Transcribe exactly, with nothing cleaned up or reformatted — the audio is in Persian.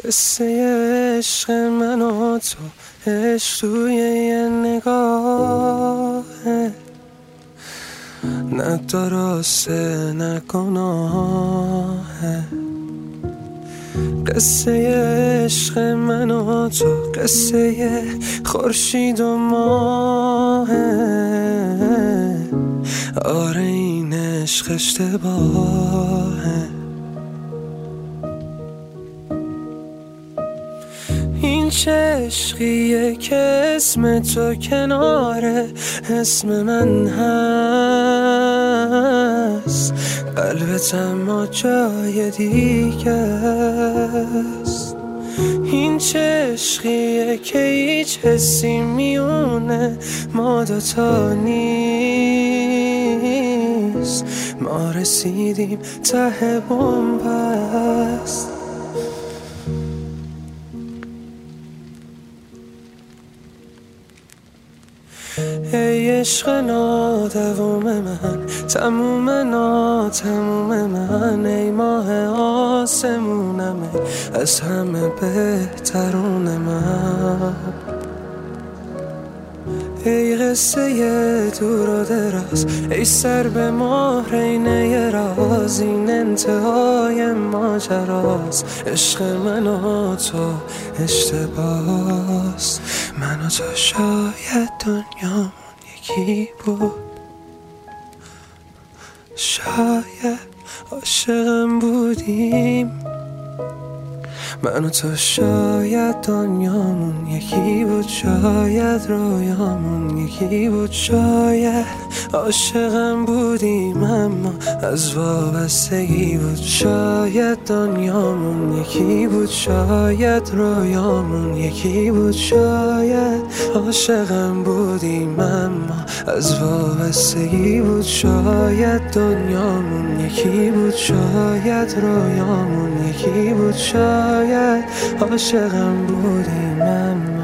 قصه عشق من و تو، عشق توی یه نگاهه، نه درسته نه گناهه. قصه عشق من و تو، قصه خورشید و ماهه. آره این عشق اشتباهه. این چه عشقیه که اسم تو کنار اسم من هست، قلبت اما جای دیگه است. این چه عشقیه که هیچ حسی میونه ما دوتا نیست، ما رسیدیم ته بنبست. ای عشق نادوام من، تموم ناتموم من، ای ماه آسمونم، از همه بهترون من. ای قصه دور و دراز، ای سر به مهرینه راز، این انتهای ماجراست. عشق من و تو اشتباس، من و تو شاید دنیامون یکی بود، شاید عاشقم بودیم. من و تو شاید دنیامون یکی بود، شاید رویامون یکی بود، شاید عاشقم بودیم اما از وابستگی بود. شاید دنیامون یکی بود، شاید رویامون یکی بود، شاید عاشقم بودیم اما از وابستگی بود. شاید دنیامون یکی بود، شاید رویامون یکی بود، شاید عاشقم بودیم اما